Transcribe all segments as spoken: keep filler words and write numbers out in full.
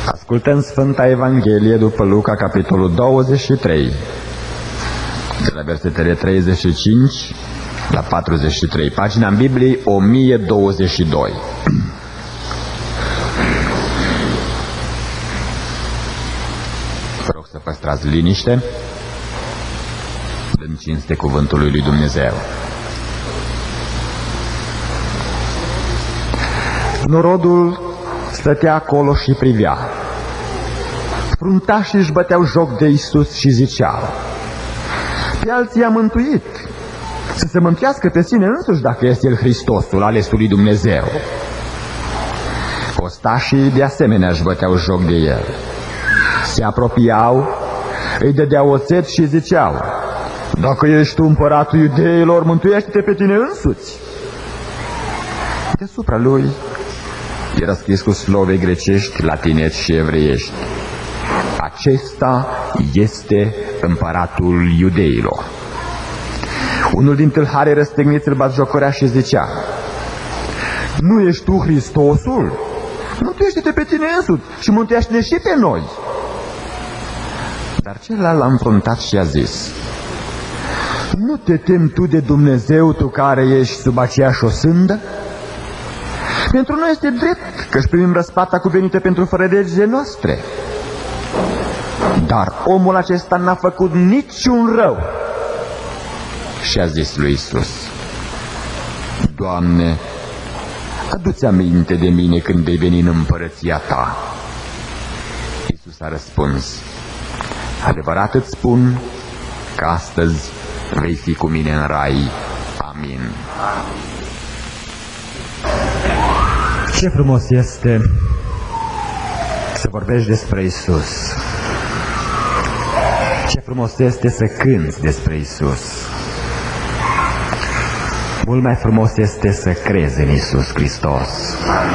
Ascultăm Sfânta Evanghelie după Luca, capitolul douăzeci și trei, de la versetele treizeci și cinci la patruzeci și trei, pagina în Bibliei o mie douăzeci și doi. Vă rog să păstrați liniște, dând cinste cuvântului lui Dumnezeu. Norodul stătea acolo și privea. Fruntașii își băteau joc de Iisus și ziceau: pe alții i-a mântuit, să se mântuiască pe sine însuși dacă este El Hristosul, alesul lui Dumnezeu. Ostașii de asemenea își băteau joc de El. Se apropiau, îi dădeau oțet și ziceau: dacă ești tu împăratul iudeilor, mântuiește-te pe tine însuți. Deasupra lui era scris cu slove grecești, latinești și evreiești: acesta este împăratul iudeilor. Unul din tâlharii răstigniți îl batjocorea și zicea: nu ești tu Hristosul? Mântuiește-te pe tine însuți și mântuiește-ne și pe noi. Dar celălalt l-a înfruntat și a zis: nu te temi tu de Dumnezeu, tu care ești sub aceeași osândă? Pentru noi este drept că își primim răsplata cuvenită pentru fărădegile noastre. Dar omul acesta n-a făcut niciun rău. Și a zis lui Iisus: Doamne, adu-ți aminte de mine când vei veni în împărăția Ta. Iisus a răspuns: adevărat îți spun că astăzi vei fi cu mine în rai. Amin. Ce frumos este să vorbești despre Iisus. Ce frumos este să cânți despre Iisus. Mult mai frumos este să crezi în Iisus Hristos.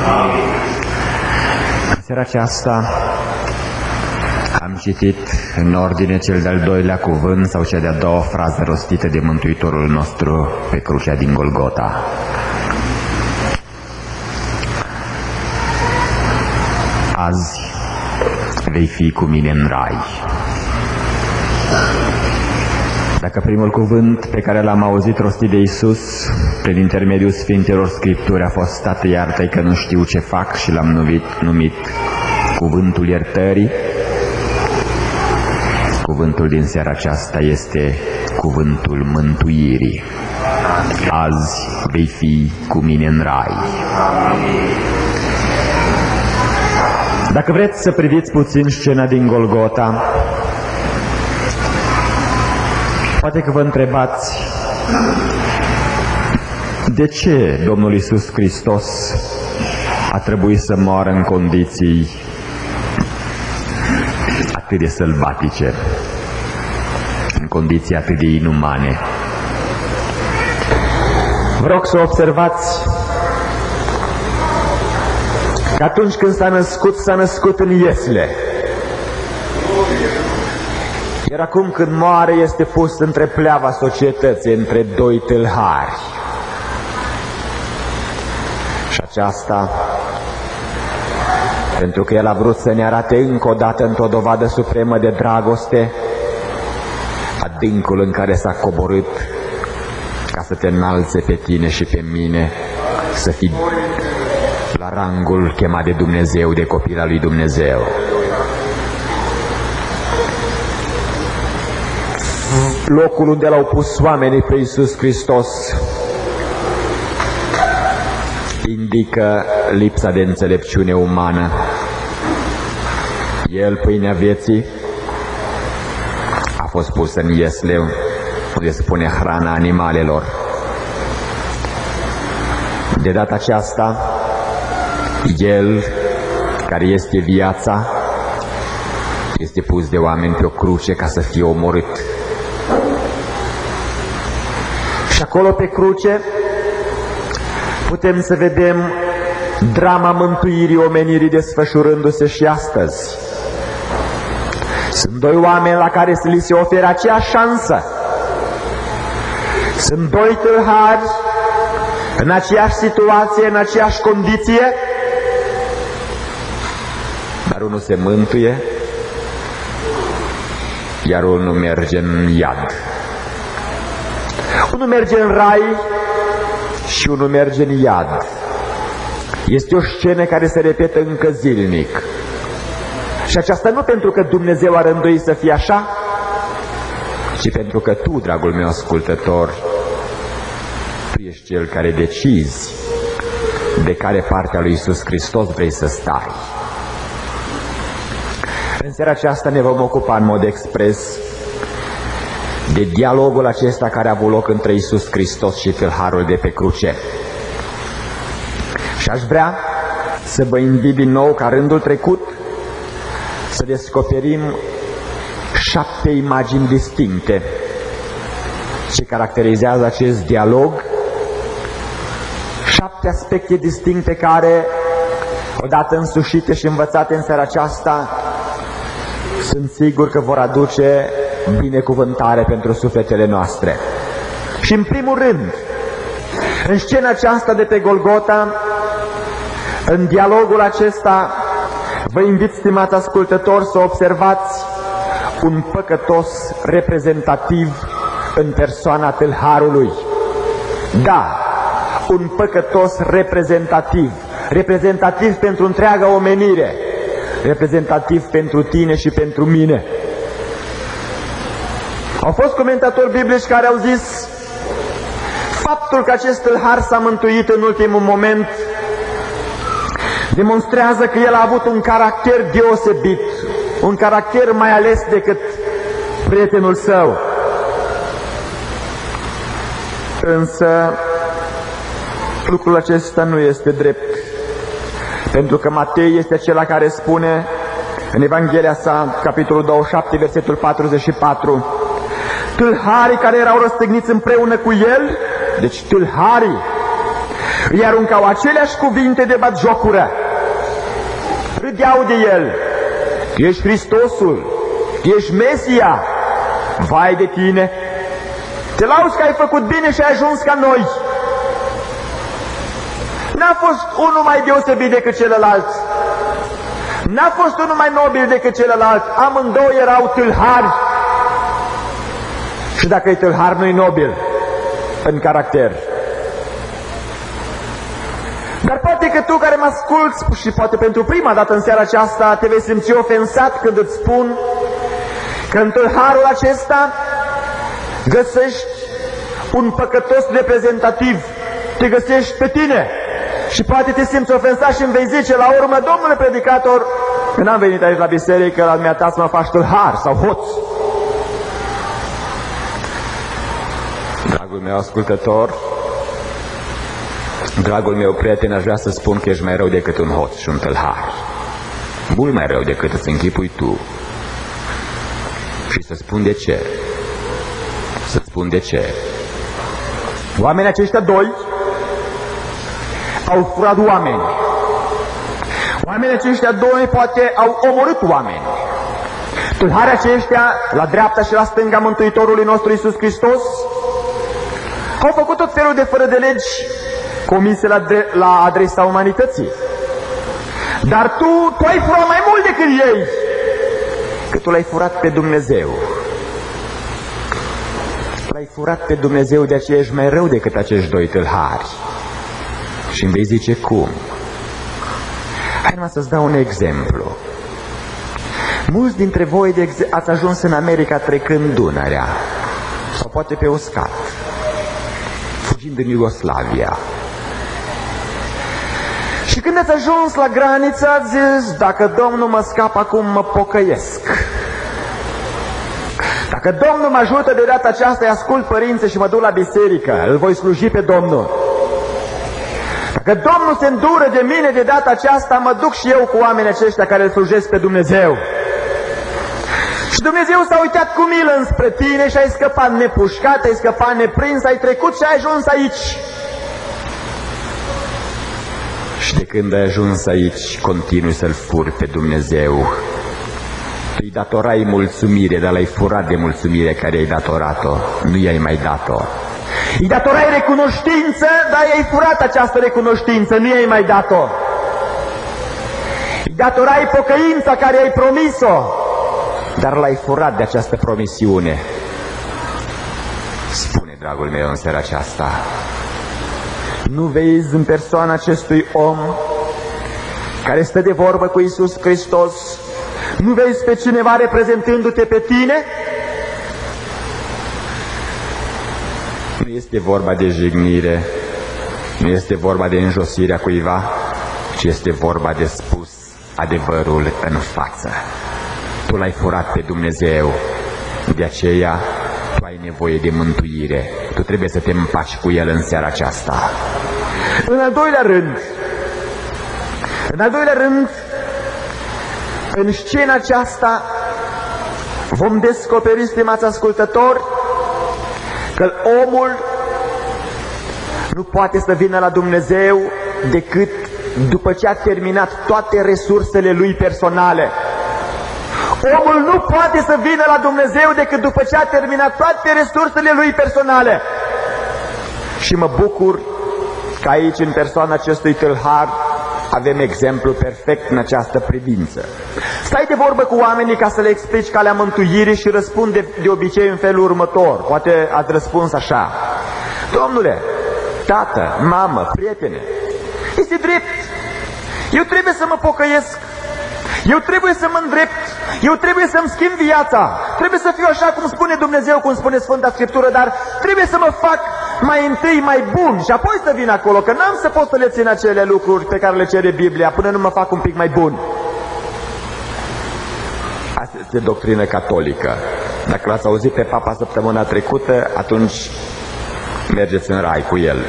În seara aceasta am citit în ordine cel de-al doilea cuvânt sau cea de-a doua frază rostită de Mântuitorul nostru pe crucea din Golgota. Azi vei fi cu mine în rai. Dacă primul cuvânt pe care l-am auzit rostit de Iisus prin intermediul Sfintelor Scripturi a fost: Tată, iartă-i că nu știu ce fac, și l-am numit, numit cuvântul iertării, cuvântul din seara aceasta este cuvântul mântuirii. Azi vei fi cu mine în rai. Dacă vreți să priviți puțin scena din Golgota, poate că vă întrebați: de ce Domnul Iisus Hristos a trebuit să moară în condiții atât de sălbatice, în condiții atât de inumane? Vă rog să observați că atunci când s-a născut, s-a născut în iesle. Iar acum când moare, este pus între pleava societății, între doi tâlhari. Și aceasta pentru că El a vrut să ne arate încă o dată, într-o dovadă supremă de dragoste, adâncul în care s-a coborât ca să te înalțe pe tine și pe mine, să fii la rangul chemat de Dumnezeu, de copil al lui Dumnezeu. Locul unde l-au pus oamenii pe Iisus Hristos indică lipsa de înțelepciune umană. El, pâinea vieții, a fost pus în iesle, unde se pune hrana animalelor. De data aceasta, El, care este viața, este pus de oameni pe o cruce ca să fie omorât. Și acolo pe cruce putem să vedem drama mântuirii omenirii desfășurându-se și astăzi. Sunt doi oameni la care li se oferă aceeași șansă. Sunt doi tâlhari în aceeași situație, în aceeași condiție, Dar unul se mântuie, iar unul merge în iad. Unul merge în rai și unul merge în iad. Este o scenă care se repetă încă zilnic. Și aceasta nu pentru că Dumnezeu a rânduit să fie așa, ci pentru că tu, dragul meu ascultător, tu ești cel care decizi de care parte a lui Iisus Hristos vrei să stai. În seara aceasta ne vom ocupa în mod expres de dialogul acesta care a avut loc între Iisus Hristos și tâlharul de pe cruce. Și aș vrea să vă invit din nou, ca rândul trecut, să descoperim șapte imagini distincte ce caracterizează acest dialog, șapte aspecte distincte care, odată însușite și învățate în seara aceasta, sunt sigur că vor aduce binecuvântare pentru sufletele noastre. Și în primul rând, în scena aceasta de pe Golgota, în dialogul acesta, vă invit, stimați ascultători, să observați un păcătos reprezentativ în persoana tâlharului. Da, un păcătos reprezentativ, reprezentativ pentru întreaga omenire, reprezentativ pentru tine și pentru mine. Au fost comentatori biblici care au zis: faptul că acest tâlhar s-a mântuit în ultimul moment demonstrează că el a avut un caracter deosebit, un caracter mai ales decât prietenul său. Însă lucrul acesta nu este drept, pentru că Matei este acela care spune în Evanghelia sa, capitolul douăzeci și șapte, versetul patruzeci și patru: tâlharii care erau răstigniți împreună cu el, deci tâlharii, îi aruncau aceleași cuvinte de batjocură, râdeau de el: tu ești Hristosul, tu ești Mesia, vai de tine, te lauzi că ai făcut bine și ai ajuns ca noi. N-a fost unul mai deosebit decât celălalt, n-a fost unul mai nobil decât celălalt, amândoi erau tâlhari. Și dacă e tâlhar, nu-i nobil în caracter. Dar poate că tu care mă asculți și poate pentru prima dată în seara aceasta te vei simți ofensat când îți spun că în tâlharul acesta găsești un păcătos reprezentativ, te găsești pe tine. Și poate te simți ofensat și îmi vei zice la urmă: domnule predicator, că n-am venit aici la biserică, la dumneata să mă faci tâlhar sau hoț. Dragul meu ascultător, dragul meu prieten, aș vrea să spun că ești mai rău decât un hoț și un tâlhar. Mult mai rău decât îți închipui tu. Și să spun de ce. Să spun de ce. Oamenii aceștia doi au furat oameni. Oamenii aceștia doi poate au omorât oameni. Tâlharii aceștia, la dreapta și la stânga Mântuitorului nostru Iisus Hristos, au făcut tot felul de fără de legi comise la, de, la adresa umanității. Dar tu, tu ai furat mai mult decât ei, că tu l-ai furat pe Dumnezeu. L-ai furat pe Dumnezeu, de aceea ești mai rău decât acești doi tâlhari. Și îmi vei zice cum? Hai numai să-ți dau un exemplu. Mulți dintre voi de ex- ați ajuns în America trecând Dunărea, sau poate pe uscat, fugind în Iugoslavia. Și când ați ajuns la graniță, ați zis: dacă Domnul mă scapă acum, mă pocăiesc. Dacă Domnul mă ajută de data aceasta, îi ascult părinții și mă duc la biserică, îl voi sluji pe Domnul. Dacă Domnul se îndură de mine de data aceasta, mă duc și eu cu oamenii aceștia care îl slujesc pe Dumnezeu. Și Dumnezeu s-a uitat cu milă înspre tine și ai scăpat nepușcat, ai scăpat neprins, ai trecut și ai ajuns aici. Și de când ai ajuns aici, continui să-L furi pe Dumnezeu. Tu-i datorai mulțumire, dar l-ai furat de mulțumire care i-ai datorat-o, nu i-ai mai dat-o. Îi datorai recunoștință, dar i-ai furat această recunoștință, nu i-ai mai dat-o. Îi datorai pocăința care ai promis-o, dar l-ai furat de această promisiune. Spune, dragul meu, în seara aceasta, nu vezi în persoana acestui om care stă de vorbă cu Iisus Hristos, nu vezi pe cineva reprezentându-te pe tine? Nu este vorba de jignire, nu este vorba de înjosirea cuiva, ci este vorba de spus adevărul în față. Tu l-ai furat pe Dumnezeu, de aceea tu ai nevoie de mântuire. Tu trebuie să te împaci cu El în seara aceasta. În al doilea rând, în al doilea rând, în scena aceasta vom descoperi, stimați ascultători, că omul nu poate să vină la Dumnezeu decât după ce a terminat toate resursele lui personale. Omul nu poate să vină la Dumnezeu decât după ce a terminat toate resursele lui personale. Și mă bucur că aici, în persoana acestui tâlhar, avem exemplu perfect în această privință. Stai de vorbă cu oamenii ca să le explici calea mântuirii și răspunde de obicei în felul următor. Poate ați răspuns așa: domnule, tată, mamă, prietene, este drept, eu trebuie să mă pocăiesc, eu trebuie să mă îndrept, eu trebuie să-mi schimb viața, trebuie să fiu așa cum spune Dumnezeu, cum spune Sfânta Scriptură, dar trebuie să mă fac mai întâi mai bun și apoi să vin acolo, că n-am să pot să le țin acele lucruri pe care le cere Biblia până nu mă fac un pic mai bun. Asta este doctrină catolică. Dacă l-ați auzit pe Papa săptămâna trecută, atunci mergeți în rai cu el.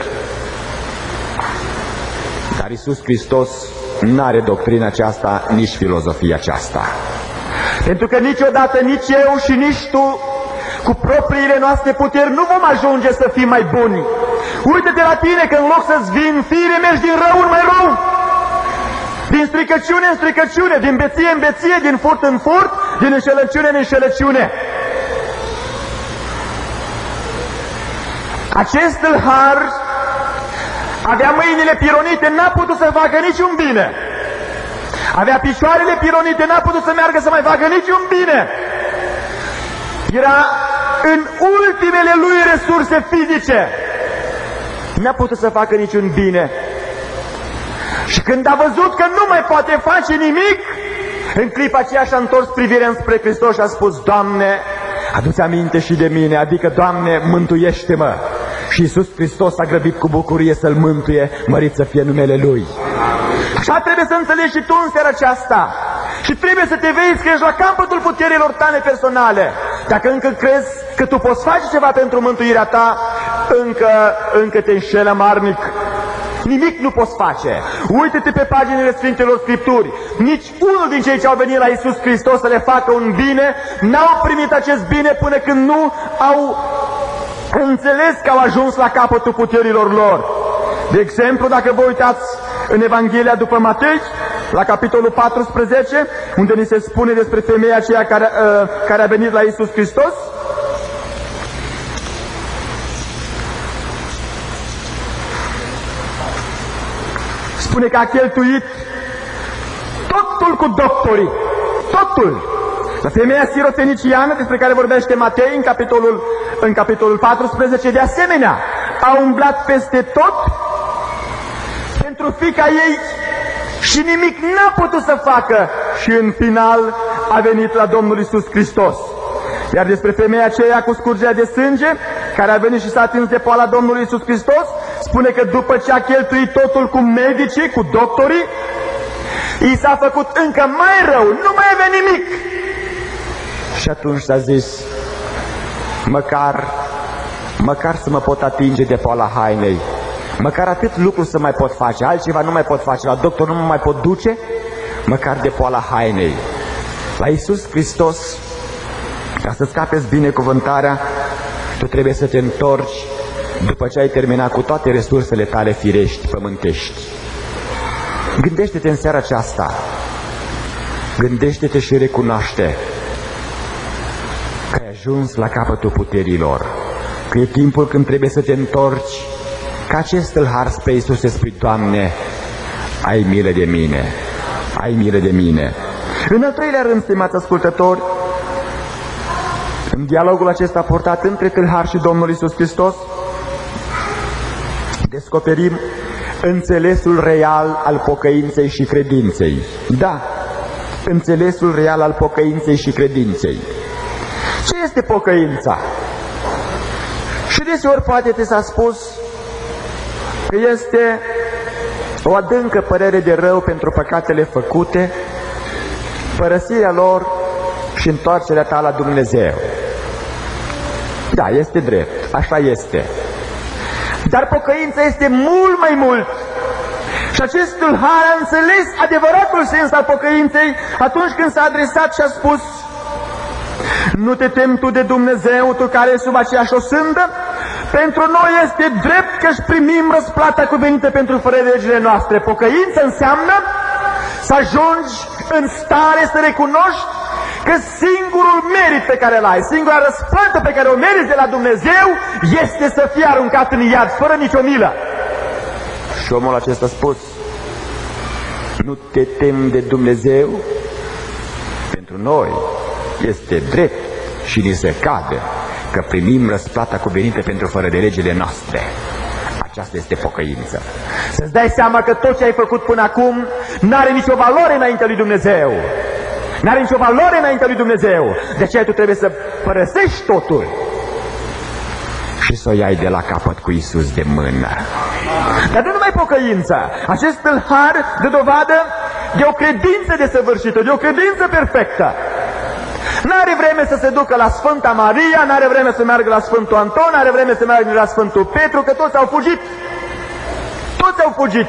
Dar Iisus Hristos n-are doctrina aceasta, nici filozofia aceasta. Pentru că niciodată nici eu și nici tu, cu propriile noastre puteri, nu vom ajunge să fim mai buni. Uite-te la tine că în loc să-ți vii în fire, mergi din rău în mai rău. Din stricăciune în stricăciune, din beție în beție, din furt în furt, din înșelăciune în înșelăciune. Acest tâlhar avea mâinile pironite, n-a putut să facă niciun bine. Avea picioarele pironite, n-a putut să meargă să mai facă niciun bine. Era în ultimele lui resurse fizice. N-a putut să facă niciun bine. Și când a văzut că nu mai poate face nimic, în clipa aceea și-a întors privirea înspre Hristos și a spus: Doamne, adu-ți aminte și de mine, adică, Doamne, mântuiește-mă. Și Iisus Hristos a grăbit cu bucurie să-l mântuie, mărit să fie numele Lui. Așa trebuie să înțelegi și tu în seara aceasta. Și trebuie să te vezi că ești la capătul puterilor tale personale. Dacă încă crezi că tu poți face ceva pentru mântuirea ta, încă, încă te înșelă marnic. Nimic nu poți face. Uită-te pe paginile Sfintelor Scripturi. Nici unul din cei ce au venit la Iisus Hristos să le facă un bine n-au primit acest bine până când nu au înțeles că au ajuns la capătul puterilor lor. De exemplu, dacă vă uitați în Evanghelia după Matei, la capitolul paisprezece, unde ni se spune despre femeia aceea care, uh, care a venit la Iisus Hristos, spune că a cheltuit totul cu doctorii, totul. La femeia sirofeniciană, despre care vorbește Matei în capitolul, în capitolul paisprezece, de asemenea, a umblat peste tot pentru fiica ei și nimic n-a putut să facă și în final a venit la Domnul Iisus Hristos. Iar despre femeia aceea cu scurgerea de sânge, care a venit și s-a atins de poala Domnului Iisus Hristos, spune că după ce a cheltuit totul cu medicii, cu doctorii, i s-a făcut încă mai rău, nu mai avea nimic. Și atunci s-a zis: măcar, măcar să mă pot atinge de poala hainei, măcar atât lucru să mai pot face, altceva nu mai pot face, la doctor nu mă mai pot duce, măcar de poala hainei. La Iisus Hristos, ca să scapeți binecuvântarea, tu trebuie să te întorci după ce ai terminat cu toate resursele tale firești, pământești. Gândește-te în seara aceasta, gândește-te și recunoaște că ai ajuns la capătul puterilor, că e timpul când trebuie să te întorci ca acest tâlhar spre Iisus, să spui: Doamne, ai milă de mine, ai milă de mine. În al treilea rând, stimați ascultători, în dialogul acesta purtat între tâlhar și Domnul Iisus Hristos, descoperim înțelesul real al pocăinței și credinței. Da, înțelesul real al pocăinței și credinței. Ce este pocăința? Și deseori poate ți s-a spus că este o adâncă părere de rău pentru păcatele făcute, părăsirea lor și întoarcerea ta la Dumnezeu. Da, este drept, așa este. Dar pocăința este mult mai mult. Și acest tâlhar a înțeles adevăratul sens al pocăinței atunci când s-a adresat și a spus: nu te temi tu de Dumnezeu, tu care ești sub aceeași osândă? Pentru noi este drept că își primim răsplata cuvenită pentru fără de legile noastre. Pocăință înseamnă să ajungi în stare să recunoști că singurul merit pe care îl ai, singura răsplată pe care o meriți de la Dumnezeu este să fii aruncat în iad, fără nicio milă. Și omul acesta a spus: nu te temi de Dumnezeu? Pentru noi este drept și ni se cade că primim răsplata cuvenită pentru fără de legile noastre. Aceasta este pocăință. Să-ți dai seama că tot ce ai făcut până acum n-are nicio valoare înaintea lui Dumnezeu. N-are nicio valoare înaintea lui Dumnezeu. De aceea tu trebuie să părăsești totul și să o iai de la capăt cu Iisus de mână. Dar nu numai pocăința. Acest tâlhar dă dovadă de o credință desăvârșită, de o credință perfectă. N-are vreme să se ducă la Sfânta Maria, n-are vreme să meargă la Sfântul Anton, n-are vreme să meargă la Sfântul Petru, că toți au fugit. Toți au fugit.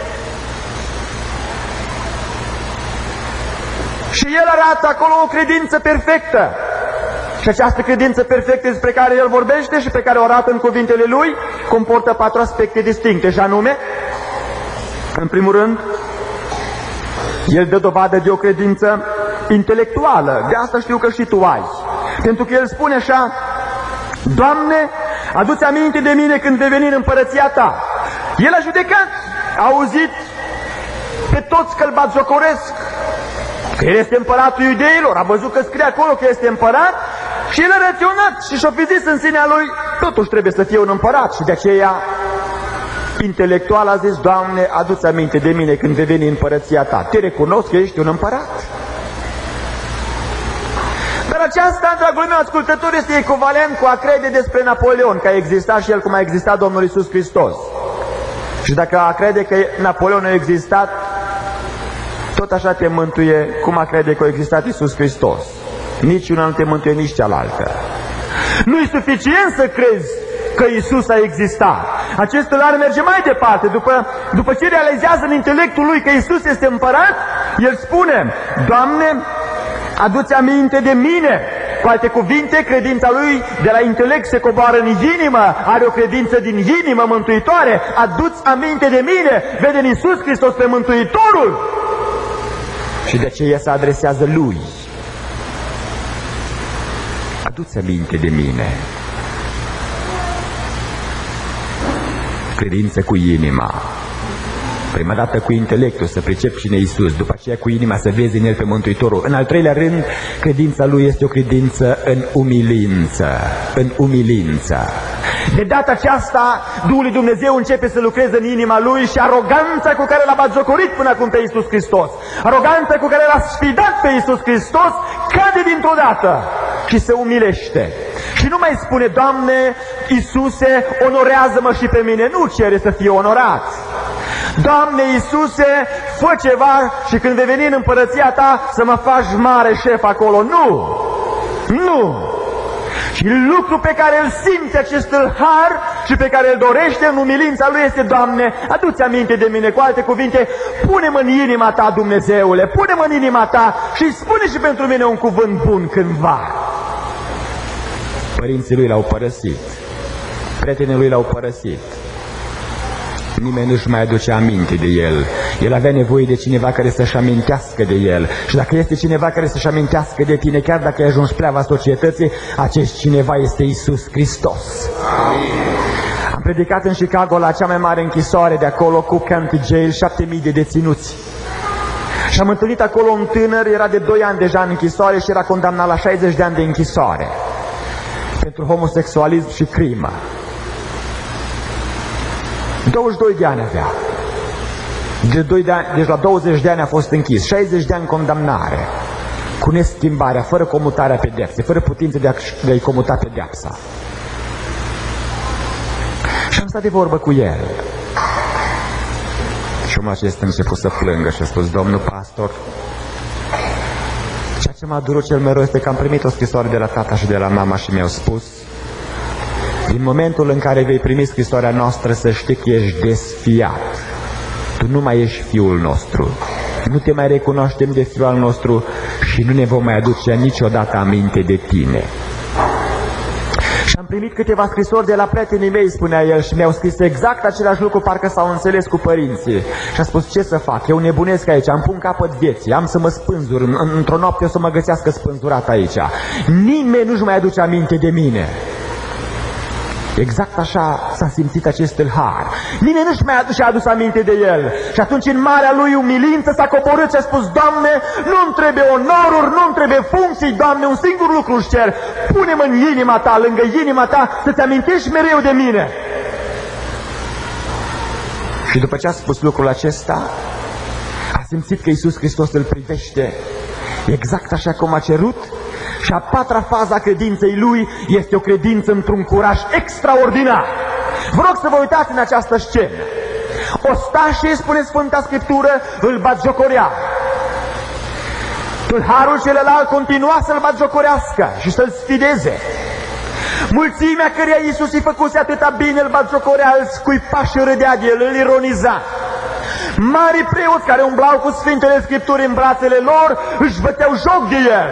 Și el arată acolo o credință perfectă. Și această credință perfectă despre care el vorbește și pe care o arată în cuvintele lui, comportă patru aspecte distincte, și anume, în primul rând, el dă dovadă de o credință intelectuală. De asta știu că și tu ai. Pentru că el spune așa: Doamne, adu-ți aminte de mine când vei veni în împărăția ta. El a judecat, a auzit pe toți că îl batjocoresc, că el este împăratul iudeilor, a văzut că scrie acolo că este împărat și el a raționat și și-a fi zis în sinea lui: totuși trebuie să fie un împărat. Și de aceea intelectual a zis: Doamne, adu-ți aminte de mine când vei veni în împărăția ta. Te recunosc că ești un împărat. Dar aceasta, dragul meu ascultător, este echivalent cu a crede despre Napoleon că a existat și el cum a existat Domnul Iisus Hristos. Și dacă a crede că Napoleon a existat, tot așa te mântuie cum a crede că a existat Iisus Hristos. Nici una nu te mântuie, nici cealaltă. Nu e suficient să crezi că Iisus a existat. Acest tâlhar merge mai departe. După, după ce realizează în intelectul lui că Iisus este împărat, el spune: Doamne, adu-ți aminte de mine. Cu alte cuvinte, credința lui de la intelect se coboară în inimă, are o credință din inimă mântuitoare. Adu-ți aminte de mine, vede în Iisus Hristos pe Mântuitorul. Și de aceea se adresează lui: adu-ți aminte de mine. Credință cu inima. Prima dată cu intelectul să pricepi cine e Iisus, după aceea cu inima să vezi în el pe Mântuitorul. În al treilea rând, credința lui este o credință în umilință. În umilință. De data aceasta, Duhul lui Dumnezeu începe să lucreze în inima lui și aroganța cu care l-a batjocorit până acum pe Iisus Hristos, aroganța cu care l-a sfidat pe Iisus Hristos, cade dintr-o dată și se umilește. Și nu mai spune: Doamne, Iisuse, onorează-mă și pe mine. Nu cere să fie onorat. Doamne Iisuse, fă ceva și când vei veni în împărăția ta să mă faci mare șef acolo. Nu! Nu! Și lucru pe care îl simte acest tâlhar și pe care îl dorește în umilința lui este: Doamne, adu-ți aminte de mine. Cu alte cuvinte, pune-mă în inima ta, Dumnezeule, pune-mă în inima ta și spune și pentru mine un cuvânt bun cândva. Părinții lui l-au părăsit, prietenii lui l-au părăsit, nimeni nu-și mai aduce aminte de el. El avea nevoie de cineva care să-și amintească de el. Și dacă este cineva care să-și amintească de tine, chiar dacă ai ajuns pleava societății, acest cineva este Iisus Hristos. Amin. Am predicat în Chicago la cea mai mare închisoare de acolo, Cook County Jail, șapte mii de deținuți. Și am întâlnit acolo un tânăr, era de doi ani deja în închisoare și era condamnat la șaizeci de ani de închisoare pentru homosexualism și crimă. douăzeci și doi de ani avea. De doi de ani, deci la douăzeci de ani a fost închis, șaizeci de ani condamnare, cu neschimbarea, fără comutarea pedepsei, fără putință de, a, de a-i comuta pedepsa. Și am stat de vorbă cu el. Și omul acesta a început să plângă și a spus: domnul pastor, ceea ce m-a durut cel mai rău este că am primit o scrisoare de la tata și de la mama și mi-au spus: din momentul în care vei primi scrisoarea noastră, să știi că ești desfiat. Tu nu mai ești fiul nostru. Nu te mai recunoaștem de fiul al nostru și nu ne vom mai aduce niciodată aminte de tine. Și am primit câteva scrisori de la prietenii mei, spunea el, și mi-au scris exact același lucru, parcă s-au înțeles cu părinții. Și a spus: ce să fac? Eu nebunesc aici, am pun capăt vieții, am să mă spânzur, într-o noapte o să mă găsească spânzurat aici. Nimeni nu-și mai aduce aminte de mine. Exact așa s-a simțit acest tâlhar. Nimeni nu-și mai și-a adus aminte de el. Și atunci, în marea lui umilință, s-a coborât și a spus: Doamne, nu-mi trebuie onoruri, nu-mi trebuie funcții, Doamne, un singur lucru își cer: pune-mă în inima ta, lângă inima ta, să-ți amintești mereu de mine. Și după ce a spus lucrul acesta, a simțit că Iisus Hristos îl privește exact așa cum a cerut. Și a patra fază a credinței lui este o credință într-un curaj extraordinar. Vă rog să vă uitați în această scenă. Ostașii, spune Sfânta Scriptură, îl batjocorea. Tâlharul celălalt continua să-l batjocorească și să-l sfideze. Mulțimea căreia Iisus îi făcuse atâta bine îl batjocorea, îl scuipa și râdea de el, îl ironiza. Mari preoți care umblau cu Sfintele Scripturi în brațele lor își băteau joc de el.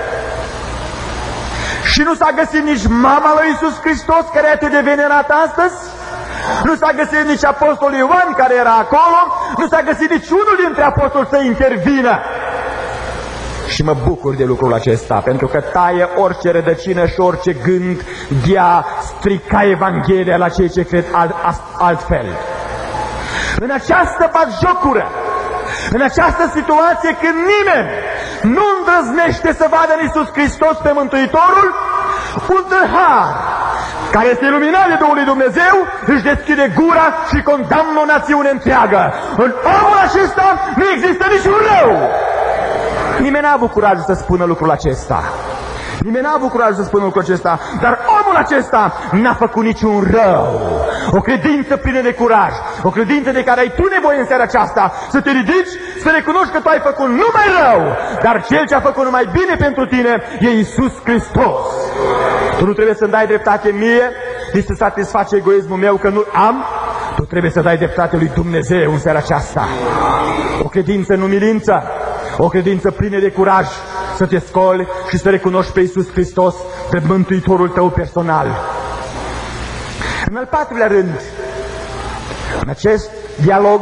Și nu s-a găsit nici mama lui Iisus Hristos, care e atât de venerat astăzi. Nu s-a găsit nici apostolul Ioan, care era acolo. Nu s-a găsit nici unul dintre apostoli să intervină. Și mă bucur de lucrul acesta, pentru că taie orice rădăcină și orice gând de a strica Evanghelia la cei ce cred alt, altfel. În această batjocură, în această situație când nimeni nu îndrăznește să vadă în Iisus Hristos pe Mântuitorul, un tâlhar care este iluminat de Duhul lui Dumnezeu își deschide gura și condamnă o națiune întreagă. În omul acesta nu există niciun rău. Nimeni n-a avut curajul să spună lucrul acesta. Nimeni n-a avut curajul să spună lucrul acesta, dar omul acesta n-a făcut niciun rău. O credință plină de curaj, o credință de care ai tu nevoie în seara aceasta, să te ridici, să recunoști că tu ai făcut numai rău, dar Cel ce a făcut numai bine pentru tine e Iisus Hristos. Tu nu trebuie să-mi dai dreptate mie, nici să satisface egoismul meu că nu am. Tu trebuie să dai dreptate lui Dumnezeu în seara aceasta. O credință în umilință, o credință plină de curaj, să te scoli și să recunoști pe Iisus Hristos, pe Mântuitorul tău personal. În al patrulea rând, în acest dialog,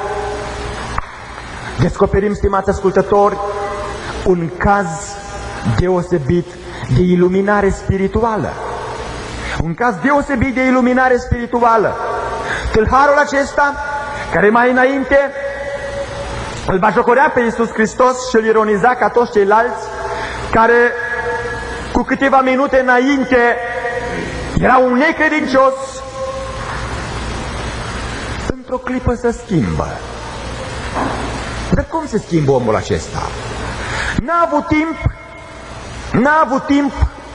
descoperim, stimați ascultători, un caz deosebit de iluminare spirituală. Un caz deosebit de iluminare spirituală. Tâlharul acesta, care mai înainte îl batjocorea pe Iisus Hristos și îl ironiza ca toți ceilalți, care cu câteva minute înainte era un necredincios, într-o clipă se schimbă. Dar cum se schimbă omul acesta? N-a avut timp, n-a avut timp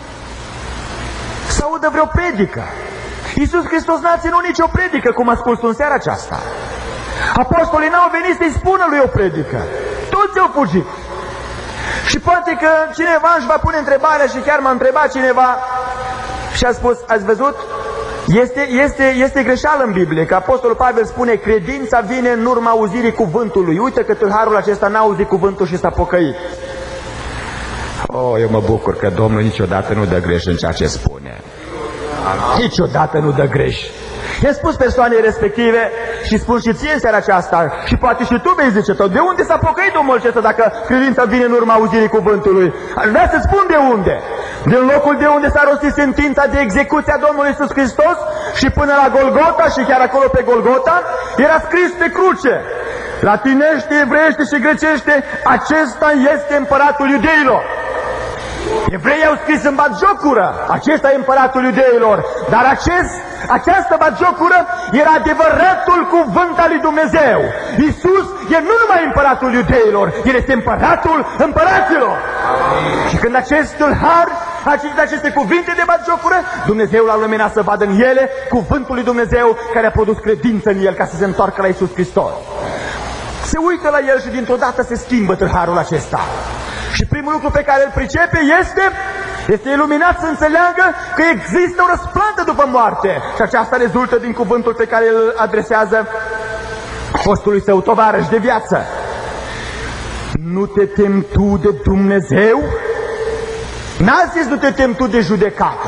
să audă vreo predică. Iisus Hristos n-a ținut nicio predică, cum a spus în seara aceasta. Apostolii n-au venit să-i spună lui o predică. Toți au fugit. Și poate că cineva își va pune întrebarea, și chiar m-a întrebat cineva și a spus: ați văzut? Este, este, este greșeală în Biblie, că Apostolul Pavel spune: credința vine în urma auzirii cuvântului. Uite că tâlharul acesta n-a auzit cuvântul și s-a pocăit. Oh, eu mă bucur că Domnul niciodată nu dă greș în ceea ce spune. Niciodată nu dă greș. I-a spus persoanei respective și spun și ție în seara aceasta, și poate și tu vei zice tot: de unde s-a pocăit omul acesta dacă credința vine în urma auzirii cuvântului? Aș vrea să spun de unde. Din locul de unde s-a rostit sentința de execuție a Domnului Iisus Hristos și până la Golgota, și chiar acolo pe Golgota era scris pe cruce: latinește, evreiește și grecește, acesta este împăratul iudeilor. Evreii au scris în batjocură, acesta e împăratul iudeilor, dar acest, această batjocură era adevăratul cuvânt al lui Dumnezeu. Iisus e nu numai împăratul iudeilor, El este împăratul împăraților. Amin. Și când acest tâlhar a citit aceste cuvinte de batjocură, Dumnezeu l-a luminat să vadă în ele cuvântul lui Dumnezeu care a produs credință în el ca să se întoarcă la Iisus Hristos. Se uită la el și dintr-o dată se schimbă tâlharul acesta. Și primul lucru pe care îl pricepe este, este iluminat să înțeleagă că există o răsplată după moarte. Și aceasta rezultă din cuvântul pe care îl adresează fostului său tovarăș de viață. Nu te temi tu de Dumnezeu? N-a zis nu te temi tu de judecată.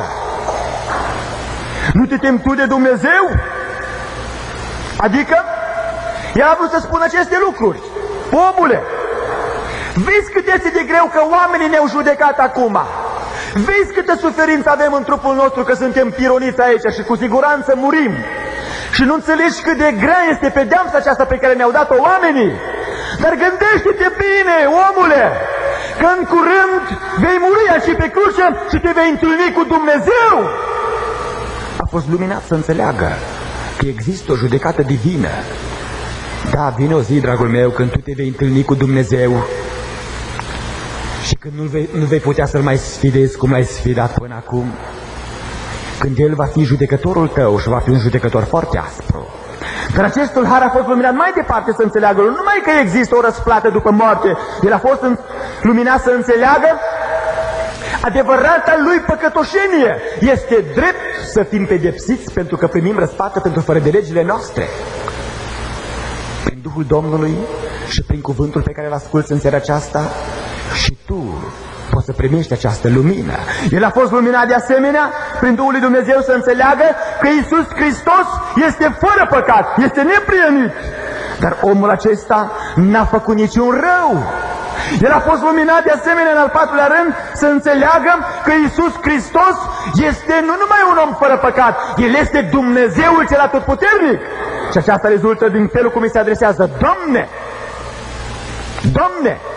Nu te temi tu de Dumnezeu? Adică, el a vrut să spună aceste lucruri. Omule, vezi cât este de greu că oamenii ne-au judecat acum. Vezi câtă suferință avem în trupul nostru că suntem pironiți aici și cu siguranță murim. Și nu înțelegi cât de grea este pedeapsa aceasta pe care ne-au dat-o oamenii. Dar gândește-te bine, omule, că în curând vei muri aici pe cruce și te vei întâlni cu Dumnezeu. A fost luminat să înțeleagă că există o judecată divină. Da, vine o zi, dragul meu, când tu te vei întâlni cu Dumnezeu și când nu vei, nu vei putea să-L mai sfidezi cum l-ai sfidat până acum, când El va fi judecătorul tău și va fi un judecător foarte aspru. Dar acest tâlhar a fost luminat mai departe să înțeleagă, nu numai că există o răsplată după moarte, el a fost luminat să înțeleagă adevărata lui păcătoșenie. Este drept să fim pedepsiți pentru că primim răsplată pentru fără de legile noastre. Prin Duhul Domnului și prin cuvântul pe care îl asculți în seara aceasta, și tu poți să primești această lumină. El a fost luminat de asemenea prin Duhul lui Dumnezeu să înțeleagă că Iisus Hristos este fără păcat, este neprienit. Dar omul acesta n-a făcut niciun rău. El a fost luminat de asemenea în al patrulea rând să înțeleagă că Iisus Hristos este nu numai un om fără păcat, El este Dumnezeul cel atotputernic. Și aceasta rezultă din felul cum îi se adresează: Doamne! Doamne!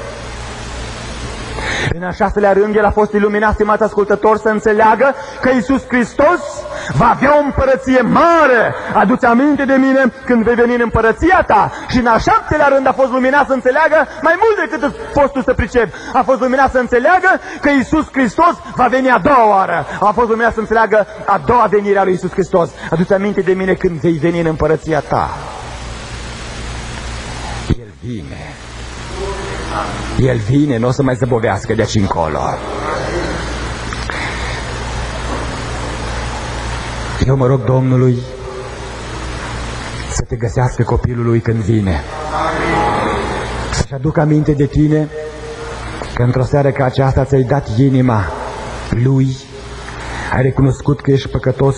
În al șaselea rând, el a fost iluminat, stimați ascultători, să înțeleagă că Iisus Hristos va avea o împărăție mare. Adu-ți aminte de mine când vei veni în împărăția ta. Și în al șaptelea rând a fost luminat să înțeleagă, mai mult decât îți poți tu să pricepi, a fost luminat să înțeleagă că Iisus Hristos va veni a doua oară. A fost luminat să înțeleagă a doua venire a lui Iisus Hristos. Adu-ți aminte de mine când vei veni în împărăția ta. El vine. El vine, nu o să mai zăbovească de aici încolo. Eu mă rog Domnului să te găsească copilul lui când vine. Să-și aduc aminte de tine că într-o seară ca aceasta ți-ai dat inima lui, ai recunoscut că ești păcătos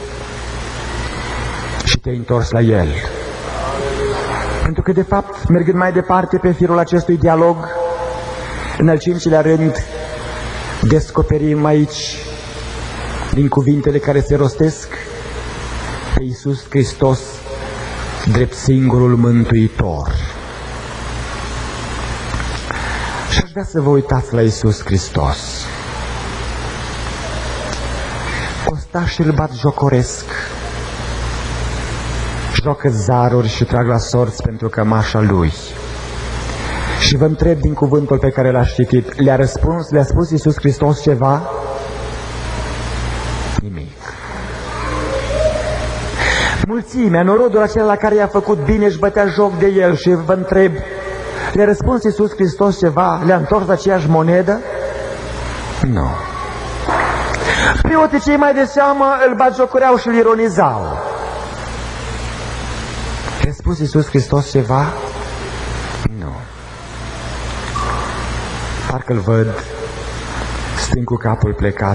și te-ai întors la el. Pentru că, de fapt, mergând mai departe pe firul acestui dialog, în al cincilea rând, descoperim aici, din cuvintele care se rostesc, pe Iisus Hristos drept singurul mântuitor. Și aș vrea să vă uitați la Iisus Hristos. Ostașii îl batjocoresc, joacă zaruri și trag la sorți pentru cămașa lui. Și vă întreb din cuvântul pe care l-ați citit, le-a răspuns, le-a spus Iisus Hristos ceva? Nimic. Mulțimea, norodul acela la care i-a făcut bine își bătea joc de el și vă întreb, le-a răspuns Iisus Hristos ceva? Le-a întors aceeași monedă? Nu. Preoții cei mai de seamă îl batjocoreau și îl ironizau. Le-a spus Iisus Hristos ceva? Nu. Parcă-l văd stând cu capul plecat,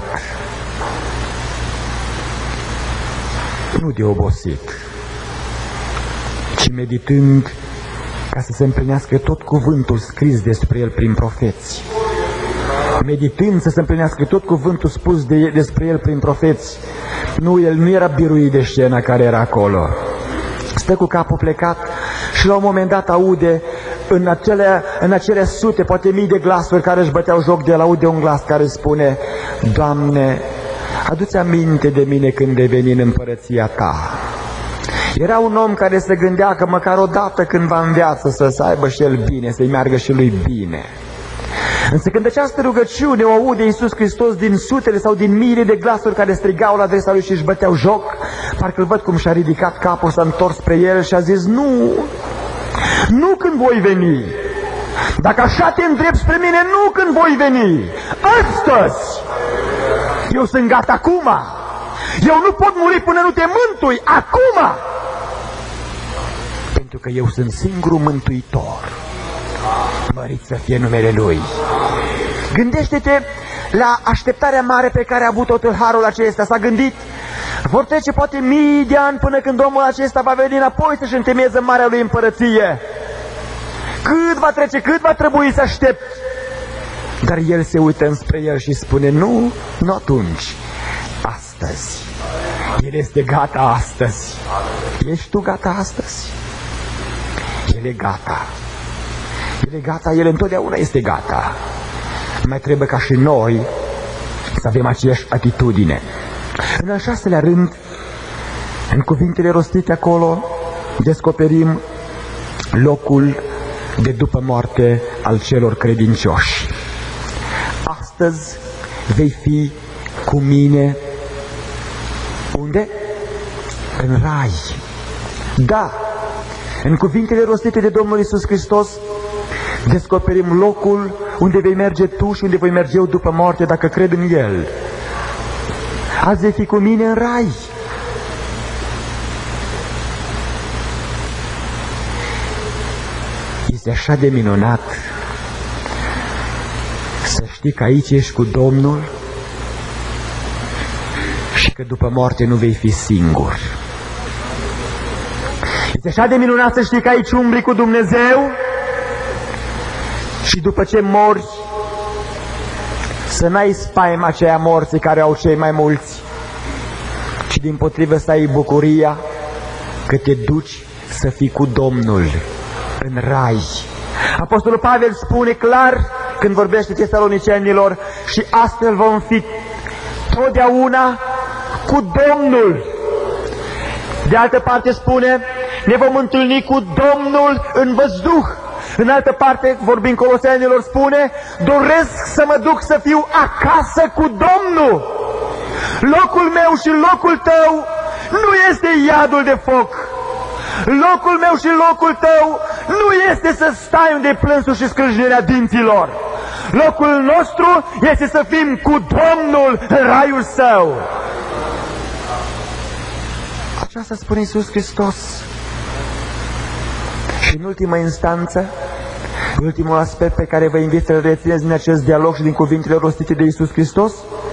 nu de obosit, ci meditând ca să se împlinească tot cuvântul scris despre el prin profeți. Meditând să se împlinească tot cuvântul spus de, despre el prin profeți. Nu, el nu era biruit de scena care era acolo. Stă cu capul plecat Și la un moment dat aude în acele, în acele sute, poate mii de glasuri care își băteau joc de el, aude un glas care spune: Doamne, adu-ți aminte de mine când vei veni în împărăția Ta. Era un om care se gândea că măcar o dată cândva în viață să, să aibă și el bine, să-i meargă și lui bine. Însă când această rugăciune o aude Iisus Hristos din sutele sau din miile de glasuri care strigau la adresa lui și își băteau joc, parcă îl văd cum și-a ridicat capul, s-a întors spre el și a zis: nu, nu când voi veni. Dacă așa te îndrept spre mine, nu când voi veni, astăzi. Eu sunt gata acum. Eu nu pot muri până nu te mântui acum. Pentru că eu sunt singurul mântuitor. Mărit să fie numele Lui. Gândește-te la așteptarea mare pe care a avut-o tâlharul acesta. S-a gândit: vor trece poate mii de ani până când omul acesta va veni înapoi să-și întemeieze marea lui împărăție. Cât va trece, cât va trebui să aștept? Dar el se uită înspre el și spune: nu, nu atunci, astăzi. El este gata astăzi. Ești tu gata astăzi? El e gata. El e gata, El întotdeauna este gata. Mai trebuie ca și noi să avem aceeași atitudine. În al șaselea rând, în cuvintele rostite acolo, descoperim locul de după moarte al celor credincioși. Astăzi vei fi cu mine. Unde? În rai. Da, în cuvintele rostite de Domnul Iisus Hristos descoperim locul unde vei merge tu și unde voi merge eu după moarte dacă cred în El. Azi vei fi cu mine în rai. Este așa de minunat să știi că aici ești cu Domnul și că după moarte nu vei fi singur. Este așa de minunat să știi că aici umbli cu Dumnezeu și după ce mori să n-ai spaima aceea morții care au cei mai mulți, ci dimpotrivă să ai bucuria că te duci să fii cu Domnul în rai. Apostolul Pavel spune clar când vorbește tesalonicenilor: și astfel vom fi totdeauna cu Domnul. De altă parte spune: ne vom întâlni cu Domnul în văzduh. În altă parte, vorbind Colosenilor, spune: doresc să mă duc să fiu acasă cu Domnul. Locul meu și locul tău nu este iadul de foc. Locul meu și locul tău nu este să stai unde plânsul și scrâșnirea dinților. Locul nostru este să fim cu Domnul în raiul Său. Aceasta spune Iisus Hristos. Și în ultima instanță, ultimul aspect pe care vă invit să-l rețineți din acest dialog și din cuvintele rostite de Iisus Hristos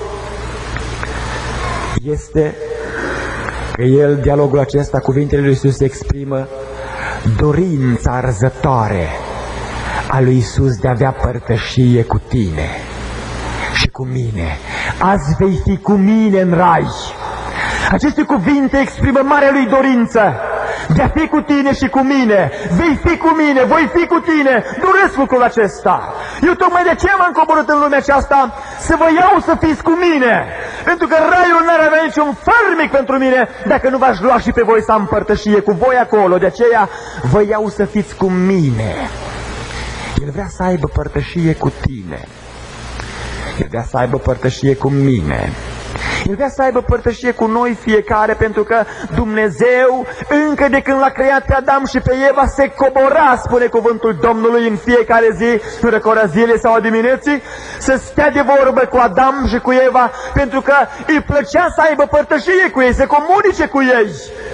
este că El, dialogul acesta, cuvintele lui Iisus exprimă dorința arzătoare a lui Iisus de a avea părtășie cu tine și cu mine. Azi vei fi cu mine în rai. Aceste cuvinte exprimă marea lui dorință de a fi cu tine și cu mine. Vei fi cu mine, voi fi cu tine. Doresc lucrul acesta. Eu tocmai de ce m-am coborât în lumea aceasta? Să vă iau să fiți cu mine. Pentru că raiul n-ar avea niciun farmec pentru mine dacă nu v-aș lua și pe voi să am părtășie cu voi acolo. De aceea vă iau să fiți cu mine. El vrea să aibă părtășie cu tine. El vrea să aibă părtășie cu mine. El vrea să aibă părtășie cu noi fiecare, pentru că Dumnezeu, încă de când l-a creat pe Adam și pe Eva, se cobora, spune cuvântul Domnului, în fiecare zi, în răcoarea zilei sau a dimineții, să stea de vorbă cu Adam și cu Eva, pentru că îi plăcea să aibă părtășie cu ei, să comunice cu ei.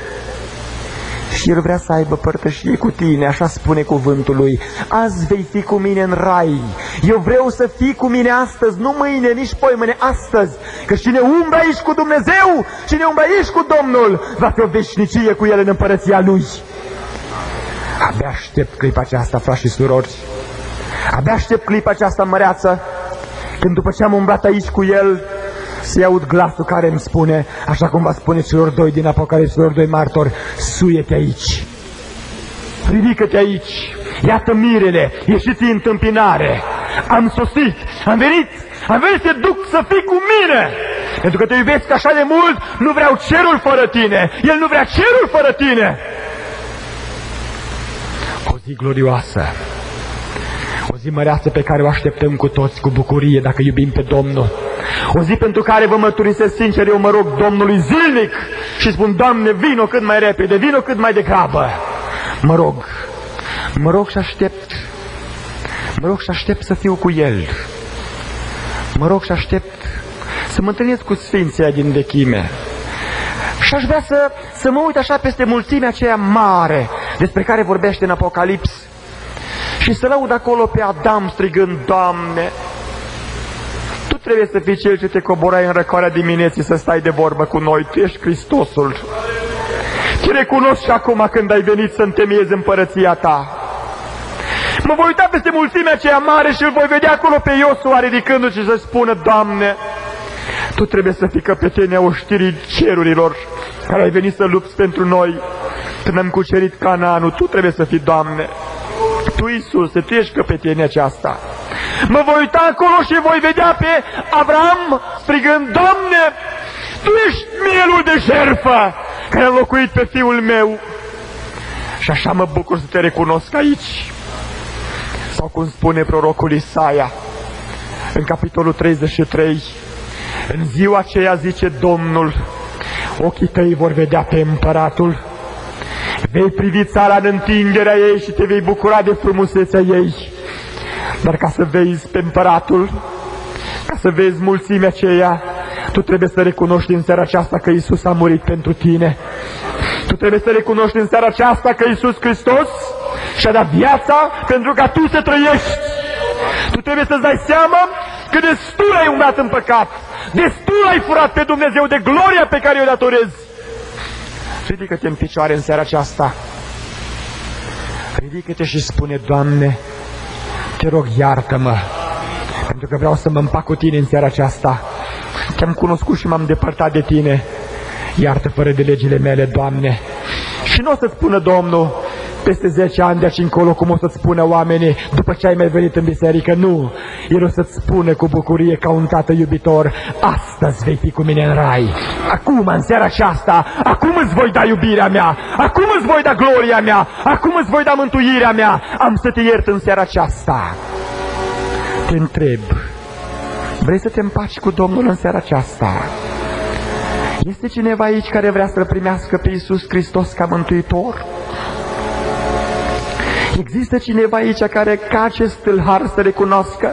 Și El vrea să aibă părtășie cu tine, așa spune cuvântul Lui. Azi vei fi cu mine în rai. Eu vreau să fii cu mine astăzi, nu mâine, nici poimâine, astăzi. Că cine umblă aici cu Dumnezeu, cine umblă aici cu Domnul, va fi o veșnicie cu El în împărăția Lui. Abia aștept clipa aceasta, frați și surori. Abia aștept clipa aceasta măreață, când după ce am umblat aici cu El, să-i aud glasul care îmi spune, așa cum va spune celor doi din Apocalipsa, celor doi martori: suie-te aici. ridică-te aici, iată mirele, ieșiți în întâmpinare. Am sosit, am venit, am venit să duc să fii cu mine. Pentru că te iubesc așa de mult, nu vreau cerul fără tine. El nu vrea cerul fără tine. O zi glorioasă, o zi măreață pe care o așteptăm cu toți, cu bucurie, dacă iubim pe Domnul. O zi pentru care vă mărturisesc sincer, eu mă rog Domnului zilnic și spun, Doamne, vino cât mai repede, vino cât mai degrabă. Mă rog, mă rog și aștept, mă rog și aștept să fiu cu El. Mă rog și aștept să mă întâlnesc cu Sfinții din vechime. Și aș vrea să, să mă uit așa peste mulțimea aceea mare despre care vorbește în Apocalips și să laud acolo pe Adam strigând, Doamne, Tu trebuie să fii Cel ce te coborai în răcoarea dimineții să stai de vorbă cu noi, Tu ești Hristosul. Te recunosc și acum când ai venit să întemeiezi împărăția Ta. Mă voi uita peste mulțimea aceea mare și îl voi vedea acolo pe Iosua ridicându-și și să spună, Doamne, Tu trebuie să fii căpetenia oștirii cerurilor, care ai venit să lupți pentru noi. Când am cucerit Canaanul, Tu trebuie să fii, Doamne. Tu, Iisuse, Tu ești căpetenia aceasta. Mă voi uita acolo și voi vedea pe Avram strigând, Doamne, Tu ești mielul de jertfă care a înlocuit pe fiul meu. Și așa mă bucur să Te recunosc aici. Sau cum spune prorocul Isaia în capitolul treizeci și trei, în ziua aceea, zice Domnul, ochii tăi vor vedea pe împăratul, vei privi țara în întinderea ei și te vei bucura de frumusețea ei. Dar ca să vezi pe împăratul, ca să vezi mulțimea aceea, tu trebuie să recunoști în seara aceasta că Iisus a murit pentru tine. Tu trebuie să recunoști în seara aceasta că Iisus Hristos și-a dat viața pentru ca tu să trăiești. Tu trebuie să-ți dai seama că destul ai umblat în păcat, destul ai furat pe Dumnezeu de gloria pe care o datorezi. Ridică-te în picioare în seara aceasta. Ridică-te și spune, Doamne, Te rog, iartă-mă, pentru că vreau să mă împac cu Tine în seara aceasta. Te-am cunoscut și m-am depărtat de Tine. Iartă fără de legile mele, Doamne. Și nu o să-ți spună Domnul peste zece ani de aici încolo, cum o să-ți spună oamenii după ce ai mai venit în biserică. Nu, El o să-ți spună cu bucurie ca un tată iubitor, astăzi vei fi cu mine în rai. Acum, în seara aceasta, acum îți voi da iubirea mea, acum îți voi da gloria mea, acum îți voi da mântuirea mea. Am să te iert în seara aceasta. Te întreb, vrei să te împaci cu Domnul în seara aceasta? Este cineva aici care vrea să-L primească pe Iisus Hristos ca mântuitor? Există cineva aici care ca acest tâlhar să recunoască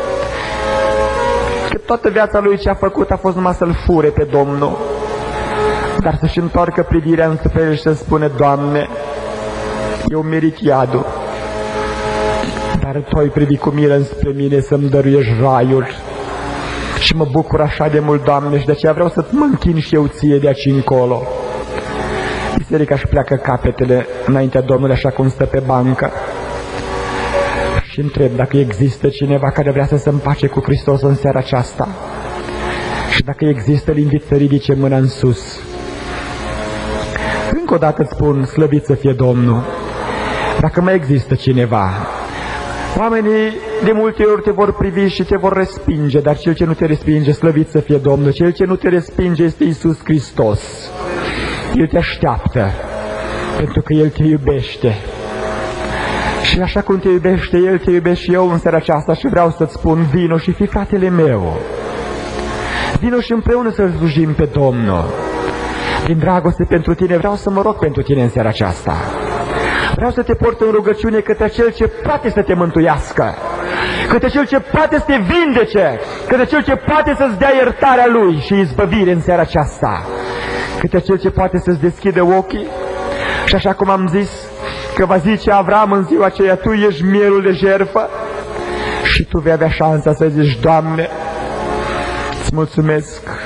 că toată viața lui ce a făcut a fost numai să-L fure pe Domnul, dar să-și întoarcă privirea înspre El și să spune, Doamne, eu merit iadul, dar Tu ai privit cu milă înspre mine să-mi dăruiești raiul. Și mă bucur așa de mult, Doamne, și de aceea vreau să-ți mă închin și eu Ție de aici încolo. Biserica își pleacă capetele înaintea Domnului așa cum stă pe bancă. Și întreb dacă există cineva care vrea să se împace cu Hristos în seara aceasta. Și dacă există, îl invit să ridice mâna în sus. Încă o dată îți spun, slăvit să fie Domnul. Dacă mai există cineva, oamenii de multe ori te vor privi și te vor respinge, dar cel ce nu te respinge, slăvit să fie Domnul, cel ce nu te respinge este Iisus Hristos. El te așteaptă, pentru că El te iubește. Și așa cum te iubește El, te iubesc și eu în seara aceasta și vreau să-ți spun, vino și fii fratele meu. Vino și împreună să-L slujim pe Domnul. Din dragoste pentru tine vreau să mă rog pentru tine în seara aceasta. Vreau să te port în rugăciune către Cel ce poate să te mântuiască, către Cel ce poate să te vindece, către Cel ce poate să-ți dea iertarea Lui și izbăvire în seara aceasta, către Cel ce poate să-ți deschide ochii. Și așa cum am zis că va zice Avram în ziua aceea, Tu ești mielul de jertfă, și tu vei avea șansa să zici, Doamne, îți mulțumesc